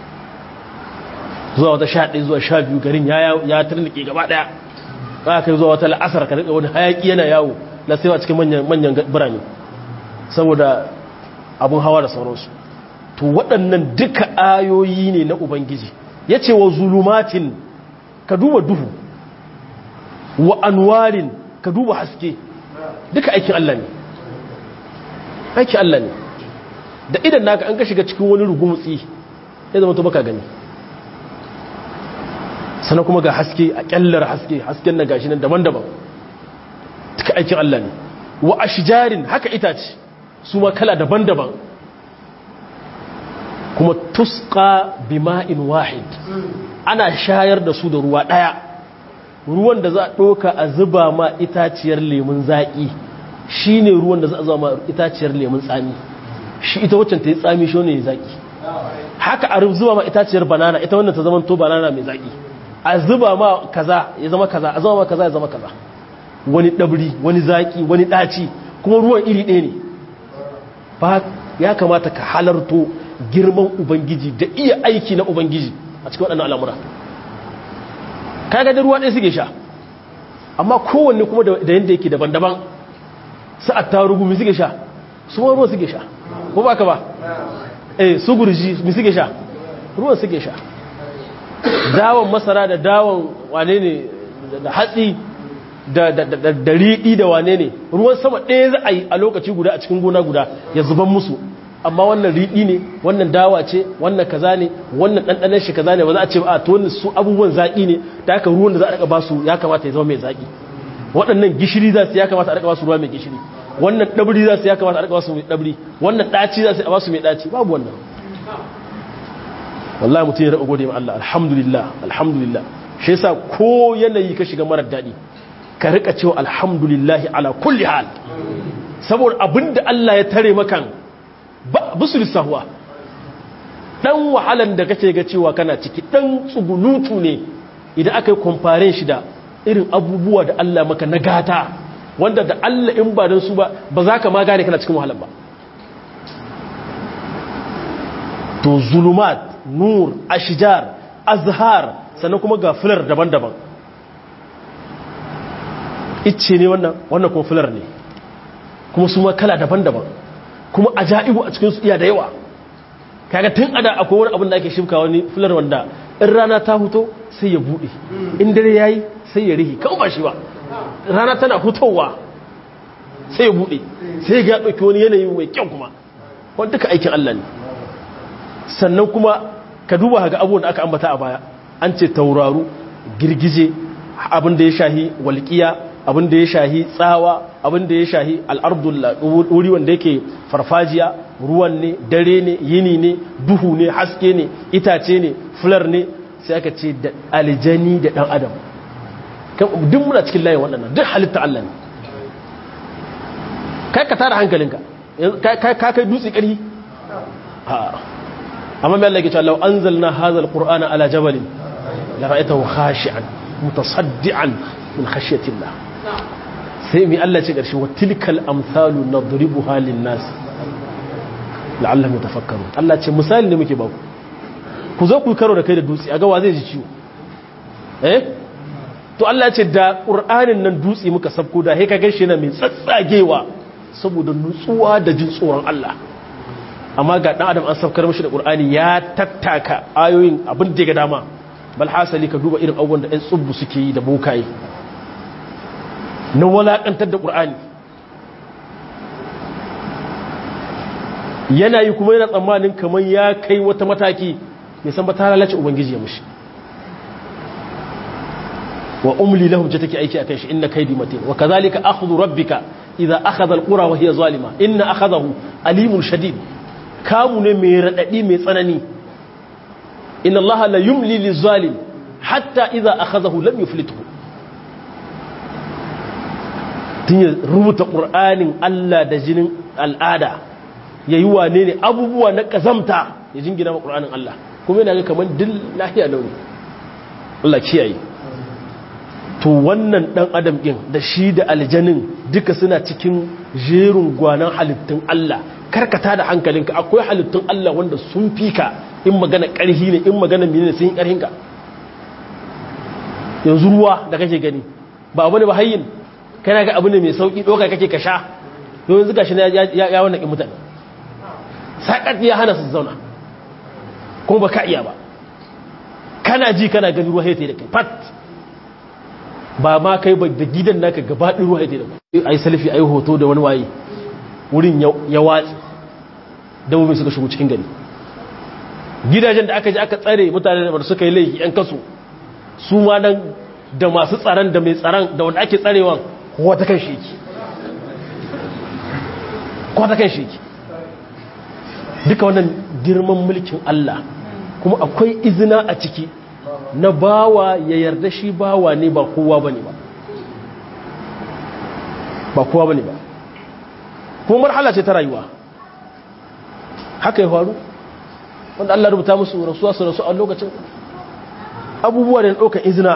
zuwa wata 11 zuwa 12 garin ya turnike gaba daya za ka yi zuwa wata la'asar ka rika wani hayaki yana yawo na saiwa cikin manyan birane saboda abun hawa da sauransu to waɗannan duka ayoyi ne na ubangiji ya ce wa zulumatin ka duba duhu wa anwarin ka duba haske duka aikin Allah ne da idan naka an ka shiga cikin wani rugumutsi ya zama to baka gani sannan kuma ga haske a kyallar hasken na gashi nan daban-daban duka aikin Allah ne wa ashjarin haka itace su ma kala daban-daban kuma tusqa bima'in wahid ana shayar da su da ruwa daya ruwan da za a doka a zuba ma itaciyar lemun zaki shine ruwan da za a zuba ma itaciyar lemun tsami shi ita waccan ta yi tsami shi ne zaki haka a zuba ma itaciyar banana ita wannan ta zama to banana mai zaki a zuba ma kaza ya zama kaza a zuba ma kaza ya zama kaza wani dabri wani zaki wani daci kuma ruwan iri ɗaya ne ba ya kamata ka halarto girman ubangiji da iya aiki na ubangiji a cikin waɗannan al'amura kaga da ruwa ɗaya suke sha amma kowanne kuma da yanda yake daban-daban sa'at tarugu mi suke sha su ruwan suke sha ko ba ka ba su gurji mi suke sha ruwan suke sha dawon masara da dawon wane ne da hatsi da riɗi da wane ne ruwan sama ɗaya za a yi a lokaci guda a cikin gona guda ya zuban musu amma wannan riɗi ne wannan dawa ce wannan kaza ne wannan ɗanɗanen shi kaza ne ba za a ce ba a to wannan su abubuwan zaƙi ne da haka ruwan da za a ɗaga ba su ya kamata ya zama mai zaƙi waɗannan gishiri za su ya kamata a ɗaga ba su ruwa mai gishiri wannan ɗabri za su ya kamata a ɗaga ba su mai ɗabri wannan ɗaci za su ba su mai ɗaci babu wannan wallahi mutum ya raɓa gode ma Allah alhamdulillah alhamdulillah shi yasa ko yanayi ka shiga marar daɗi ka rika cewa alhamdulillah ala kulli hal saboda abinda Allah ya tare maka bisu lissahuwa dan wahalan da kake ga cewa kana ciki dan tsugunutu ne idan aka yi compare shi da irin abubuwa da Allah maka na gata wanda da Allah in ba dan su ba za ka ma gane kana cikin wahalan ba to zulumat nur ashjar azhar sannan kuma ga filar daban-daban icce ne wannan kuma filar ne kuma su ma kala daban-daban kuma ajaibu a cikin su iya da yawa kaga tun ada akwai wani abin da ake shimka wani filar wanda in rana ta huto sai ya bude in dare yayi sai ya rihi kawai ba shi ba rana tana hutowa sai ya bude sai ya dauki wani yanayi mai kyau kuma wanda duka aikin Allah ne sannan kuma ka duba ga abubuwan da aka ambata a baya an ce tauraru girgije abin da ya shahi walqiya abin da ya shahi tsawa abin da ya shahi al'ardul wuri wanda yake farfajiya ruwan ne dare ne yini ne duhu ne haske ne itace ne fular ne sai aka ce da aljani da dan adam duk muna cikin layin waɗannan duk halitta Allah ne kai ka tara hankalinka ka kai dutse ƙarfi amma mai Allah ya ce Allah anzalna hadha alqur'ana ala jabalin la ra'aytahu khashi'an mutasaddian min khashyatillah sai mai Allah ce ƙarshe wa tilkal amsalu nadribuha lin-nas la'allahum yatafakkarun Allah ce misali ne muke ba ku zo ku karo da kai da dutse a ga wa zai ji ciwo to Allah ce da Qur'anin nan dutse muka sabko da he ka gaishe na mai tsatsagewa saboda nutsuwa da jin tsoron Allah amma ga dan adam an sabkar mishi da Qur'ani ya tattaka ayoyin abin da ga dama bal hasali ka duba irin abubuwan da ɗan tsubbu suke yi da bokaye na walakantar da ƙur'ani yana yi kuma yana tsammanin kamar ya kai wata mataki mai san ba ta lalace ubangiji ya mushi wa umli lahum ta take aiki akan shi inna kaydi matin wa kadhalika akhdhu rabbika idha akhadha alqura wa hiya zalima inna akhadahu alimun shadid kamu ne mai radadi mai tsanani inna allaha la yumli lizalim hatta idha akhadahu lam yuflithu tun ya rubuta ƙur'anin Allah da jinin al'ada ya yi wane ne abubuwa na ƙazamta ya jingina ma ƙur'anin Allah kuma yana ga kamar dil lahiya launi Allah kiyaye to wannan ɗan adam ɗin da shi da aljanin duka suna cikin jerin gwanan halittun Allah karkata da hankalinka akwai halittun Allah wanda sun fi ka in magana ƙarhi ne in magana mene ne sun yi ƙarhinka yanzu ruwa da kake gani ba abu ne ba hayyin kana ga abu ne mai sauki doka kake ka sha yanzu gashi ya wannan mutane sakat ya hana su zauna kuma ba ka iya ba kana ji kana gani ruwa haite da kai fat ba ma kai ba da gidan naka gaba ɗin ruwa haite da kai ai selfie ai hoto da wani waye wurin ya watsi dabbobin suka shigo cikin gari gidajen da aka ji aka tsare mutane da suka yi laifi yan kaso su ma nan da masu tsaron da mai tsaron da wanda ake tsarewa kowa ta kan sheki duka wannan girman mulkin Allah kuma akwai izina a ciki na bawa ya yarda shi bawa ne ba kowa bane ba kuma marhala ce ta rayuwa haka ya faru wanda Allah rubuta musu rasuwa su rasu a lokacin abubuwa da ɗaukar izina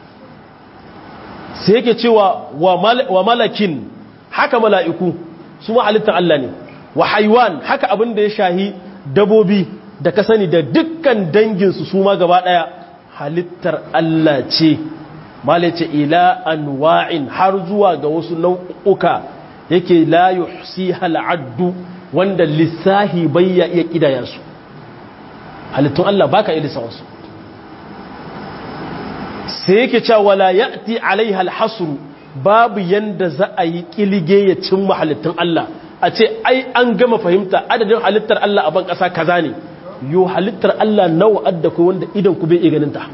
sai yake cewa wa malakin haka mala'iku su ma halittar Allah ne wa haiwan haka abin da ya shahi dabobi da ka sani da dukkan danginsu su ma gaba ɗaya halittar Allah ce malace ila anwa'in har zuwa ga wasu nau'uka yake la yuhsiha al'addu wanda lissahi bayya iya kidaya su halittun Allah baka iya lissawa su sai yake cewa wala ya'ti alaiha al-hasr babu yanda za a yi kilige ya cimma halittun Allah a ce ai an gama fahimta adadin halittar Allah a ban kasa kaza ne yo halittar Allah nawa adda ku wanda idan ku bai iya ganin ta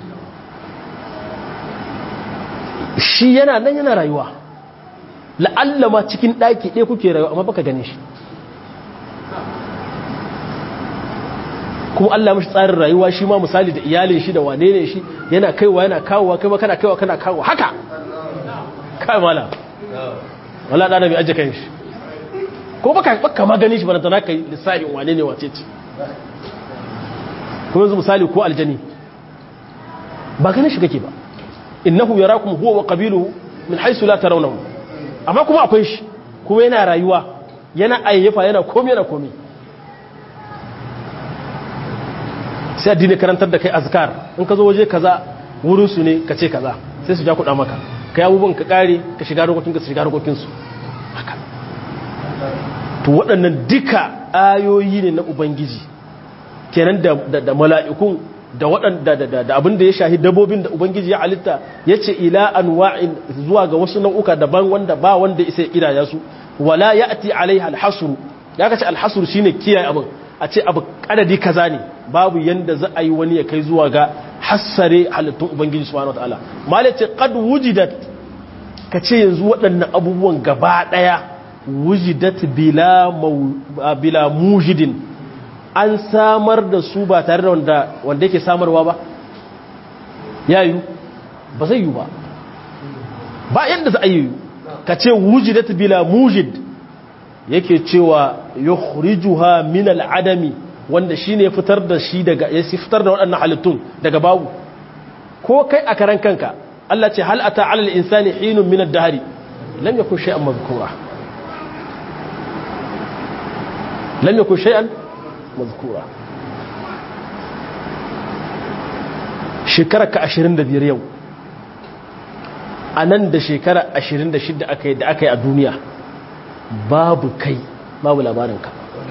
shi yana nan yana rayuwa la'alla ma cikin daki ɗaya kuke rayuwa amma baka gane shi kuma Allah mashi tsarin rayuwa shi ma misali da iyalin shi da wane ne shi yana kaiwa yana kawowa kai ma kana kaiwa kana kawo haka kai mala wala da bai aje kai shi ko baka ma gani shi ba tana kai lissafin wane ne wace ce kuma yanzu misali ko aljani ba ganin shi kake ba innahu yarakum huwa wa qabiluhu min haythu la tarawnahu amma kuma akwai shi kuma yana rayuwa yana ayyafa yana komai yana komai sai addini karantar da kai azkar in ka zo waje kaza wurin su ne ka ce kaza sai su ja kuɗa maka kai abubuwan ka kare ka shiga rokokin ka su shiga rokokin su haka to waɗannan duka ayoyi ne na ubangiji kenan da mala'ikun da waɗanda da abin da ya shahi dabbobin da ubangiji ya halitta yace ila anwa'in zuwa ga wasu nau'uka daban wanda ba wanda isa ya kidaya su wala ya'ti alaiha alhasr ya kace alhasr shine kiyaye abin a ce abu kadadi kaza ne babu yanda za a yi wani ya kai zuwa ga hassare halittun ubangiji subhanahu wataala malace qad wujidat kace yanzu waɗannan abubuwan gaba daya wujidat bila mujidin an samar da su ba tare da wanda yake samarwa ba yayu ba zai yi ba yanda za a yi kace wujidat bila mujid yake cewa yukhrijuha min al'adami wanda shine ya fitar da shi daga ya fitar da waɗannan halittun daga babu ko kai a karan kanka Allah ce hal ata 'ala al-insani hinun min ad-dahri lam yakun shay'an madhkura lam yakun shay'an madhkura shekara ka 25 yau anan da shekara 26 aka yi a duniya babu kai babu labarinka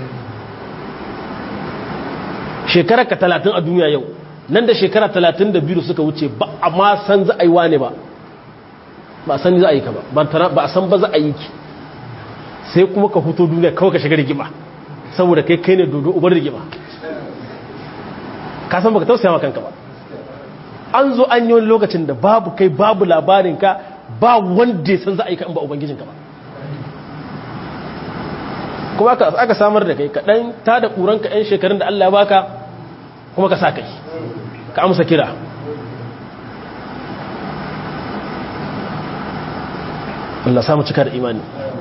shekara ka 30 a duniya yau nan da shekara 32 suka wuce ba a ma san za a yi wane ba ba a san za a yi ka ba a san ba za a yi ki sai kuma ka huto duniya kawai ka shiga rigima saboda kai ne dodo ubar rigima ka san baka tausaya ma kanka ba an zo an yi wani lokacin da babu kai babu labarinka ba wanda ya san za a yi ka in ba ubangijinka ba kuma aka samar da kai kaɗan ta da ƙuranka 'yan shekarun da Allah baka kuma ka sa kai ka amsa kira Allah samu cika da imani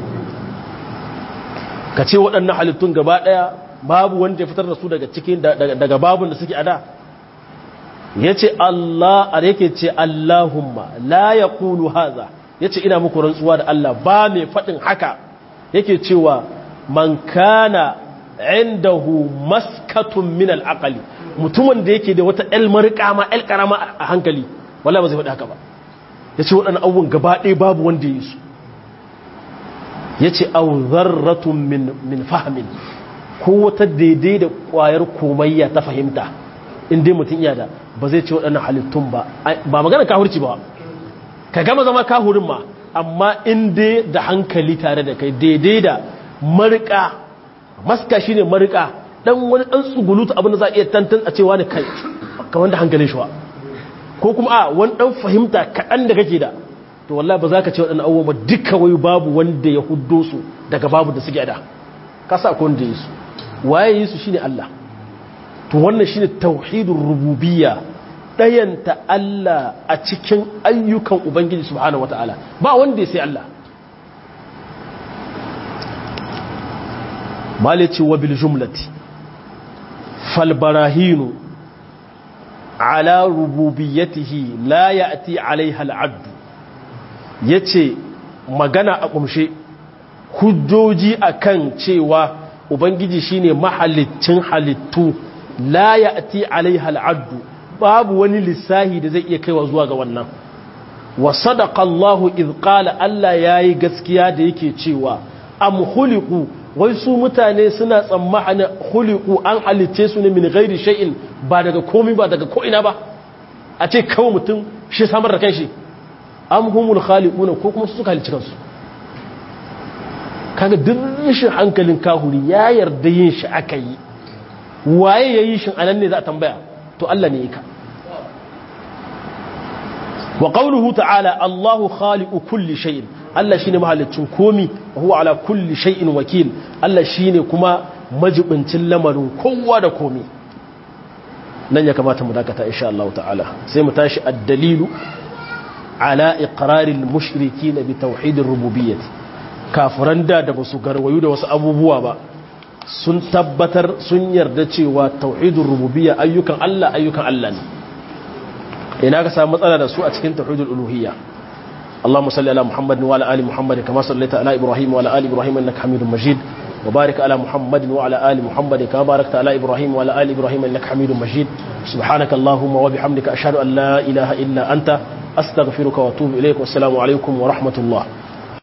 ka ce waɗannan halittun gaba ɗaya babu wanda ya fitar da su daga cikin daga babun da suke ada ya ce Allah a yake ce Allahumma la ya kulu haza ya ce ina muku rantsuwa da Allah ba mai faɗin haka yake cewa man kana indahu maskatun min al-aqli mutumin da yake da wata el karama a hankali wallahi ba zai faɗi haka ba yace waɗannan abubuwan gaba ɗaya babu wanda yi su yace aw dharratun min fahmin ko wata daidai da ƙwayar komayya ta fahimta in dai mutum iya da ba zai ce waɗannan halittun ba magana kahurci ba ka gama zama kahurin ma amma in dai da hankali tare da kai daidai da marika maska shine marika dan wani dan tsugulutu abin da za a iya tantan a cewa ne kai kamar da hankalin shi wa ko kuma a wani dan fahimta kaɗan da kake da to wallahi ba za ka ce waɗannan abubuwa duka wai babu wanda ya huddo su daga babu da suke da ka sa ko wanda yi su waye yi su shine Allah to wannan shine tauhidur rububiyya dayanta Allah a cikin ayyukan ubangiji subhanahu wataala ba wanda ya sai Allah malici wa bil jumlati falbarahinu ala rububiyyatihi la ya'ti alaiha al'abd yace magana a kumshe hujjoji akan cewa ubangiji shine mahalicin halittu la ya'ti alaiha al'abd babu wani lissahi da zai iya kaiwa zuwa ga wannan wa sadaqa Allahu idh qala Allah yayi gaskiya da yake cewa am khuliqu wai su mutane suna tsammanin khuliqu an halice su ne min ghairi shay'in ba daga komai ba daga ko'ina ba a ce kawai mutum shi samar da kanshi am humul khaliquna ko kuma su suka halice kansu kaga duk rashin hankalin kahuri ya yarda yin shi aka yi waye yayi shin anan ne za a tambaya to Allah ne yake wa qawluhu ta'ala Allahu khaliqu kulli shay'in Allah shine mahalicin komi wa huwa ala kulli shay'in wakil Allah shine kuma majibincin lamarin kowa da komi nan ya kamata mu dakata insha Allah ta'ala sai mu tashi ad-dalilu ala iqraril mushrikeen bi tauhidir rububiyyah kafiran da basu garwayu da wasu abubuwa ba sun tabbatar sun yarda cewa tauhidur rububiyya ayyukan Allah ne ina ka samu matsala da su a cikin tauhidul uluhiyya اللهم صل على محمد وعلى آل محمد كما صليت على إبراهيم وعلى آل إبراهيم إنك حميد مجيد وبارك على محمد وعلى آل محمد كما باركت على إبراهيم وعلى آل إبراهيم إنك حميد مجيد سبحانك اللهم وبحمدك أشهد أن لا إله إلا أنت أستغفرك وأتوب إليك والسلام عليكم ورحمة الله